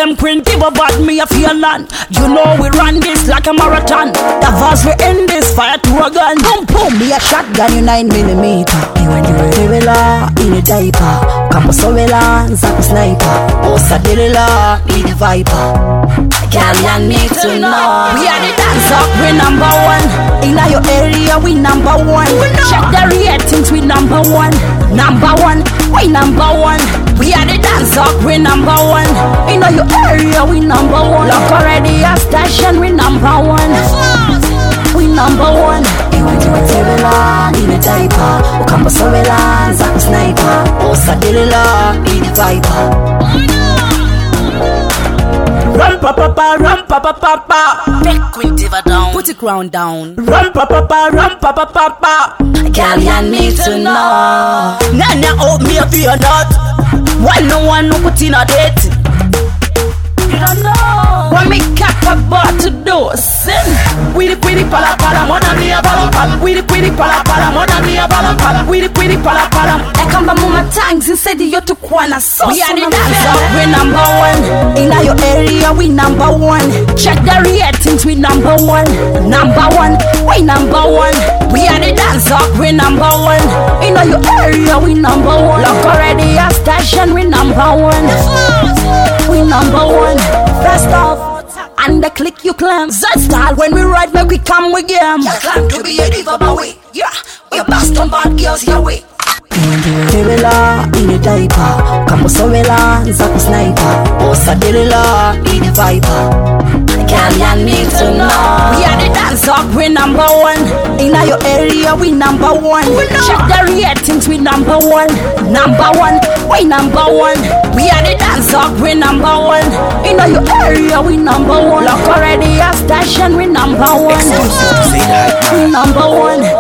them Quinty, but me a feel land. You know we run this like a marathon. The verse we end this fire to a gun. Boom boom, me a shotgun, you 9mm. You and you Revela in a diaper. Campus Ovela, Zaku Sniper. Osa Delila, in the Viper. Girl, need to know. We are the dance up, we number one. In your area, we number one. Check the ratings, we number one. Number one, we number one. We are the dance up, we number one. In your area, we number one. Look already a station, we number one. We number one. You and you a Tevela in a diaper. Campus Ovela, Zaku Sniper. Osa Delila, in the Viper. Run pa pa pa, run pa pa pa pa. Make Quinty down. Put the ground down. Run pa pa pa, run pa pa pa pa. Girl, you need to know. Nanya hold me up your nut. Why no one no put in a date? You don't know. When me cap a bar to do sin. We the pretty pala pala, mona mi a balam pala. We the pretty pala pala, mona mi a balam pala. We the pretty pala pala. I come by mama tangs instead of you to kwana so. We are the dancer, we number one. In your area, we number one. Check the ratings, we number one. Number one, we number one. We are the dancer, we number one. In your area, we number one. Look already a station, we number one. We number one. First off, and the click you climb. Z-style when we ride, make we come with game. You climb to be a diva, but we, yeah, we blast on bad girls, yeah, we. Revela in a diaper. Campus Ovela, Zaku Sniper. Osa Delila, in the Viper. Girl, you need to know. We are the dance up, we number one. In your area, we number one. Check the ratings, we number one. Number one, we number one. We are the dance up, we number one. In your area, we number one. Look already a station, we number one. Exclusive to say that. We number one.